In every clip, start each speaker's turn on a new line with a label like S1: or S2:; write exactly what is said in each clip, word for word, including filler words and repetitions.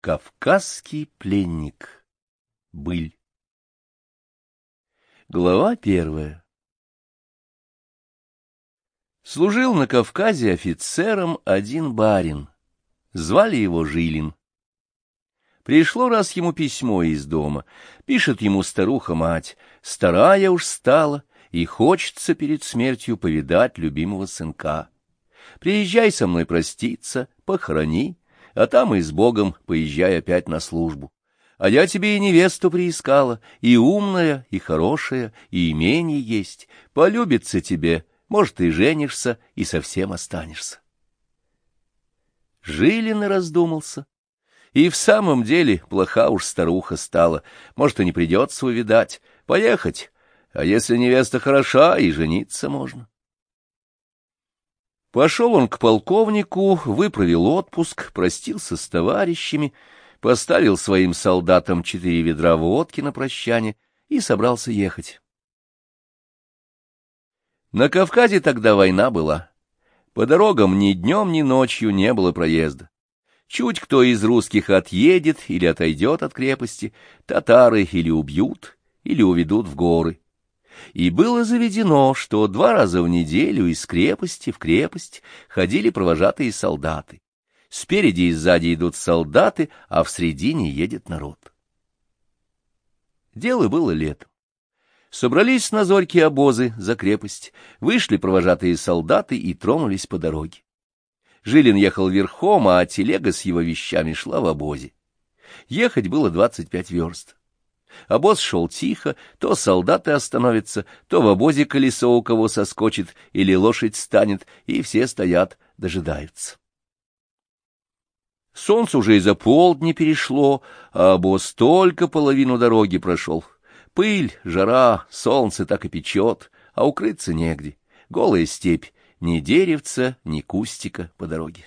S1: Кавказский пленник. Быль. Глава первая. Служил на Кавказе офицером один барин. Звали его Жилин. Пришло раз ему письмо из дома. Пишет ему старуха-мать: старая уж стала, и хочется перед смертью повидать любимого сынка. Приезжай со мной проститься, похорони, а там и с Богом поезжай опять на службу. А я тебе и невесту приискала, и умная, и хорошая, и имение есть. Полюбится тебе, может, и женишься, и совсем останешься. Жилин и раздумался. И в самом деле плоха уж старуха стала, может, и не придется увидать. Поехать, а если невеста хороша, и жениться можно. Пошел он к полковнику, выправил отпуск, простился с товарищами, поставил своим солдатам четыре ведра водки на прощание и собрался ехать. На Кавказе тогда война была. По дорогам ни днем, ни ночью не было проезда. Чуть кто из русских отъедет или отойдет от крепости, татары или убьют, или уведут в горы. И было заведено, что два раза в неделю из крепости в крепость ходили провожатые солдаты. Спереди и сзади идут солдаты, а в середине едет народ. Дело было летом. Собрались на зорьке обозы за крепость, вышли провожатые солдаты и тронулись по дороге. Жилин ехал верхом, а телега с его вещами шла в обозе. Ехать было двадцать пять верст. Обоз шел тихо, то солдаты остановятся, то в обозе колесо у кого соскочит или лошадь станет, и все стоят, дожидаются. Солнце уже из-за полдня перешло, а обоз только половину дороги прошел. Пыль, жара, солнце так и печет, а укрыться негде. Голая степь, ни деревца, ни кустика по дороге.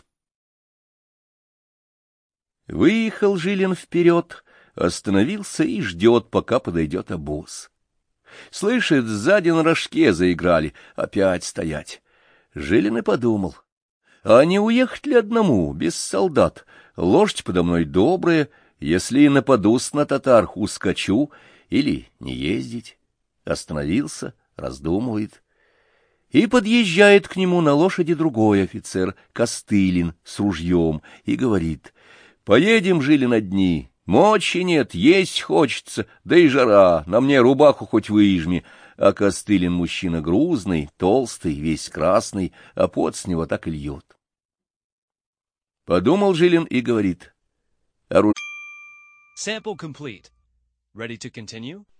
S1: Выехал Жилин вперед, остановился и ждет, пока подойдет обоз. Слышит, сзади на рожке заиграли, опять стоять. Жилин и подумал: а не уехать ли одному, без солдат? Лошадь подо мной добрая, если и нападусь на татар, ускочу или не ездить. Остановился, раздумывает. И подъезжает к нему на лошади другой офицер, Костылин, с ружьем, и говорит: поедем, Жилин, одни. Мочи нет, есть хочется, да и жара, на мне рубаху хоть выжми. А Костылин мужчина грузный, толстый, весь красный, а пот с него так и льет. Подумал Жилин и говорит: оружие.
S2: Sample complete. Ready to continue?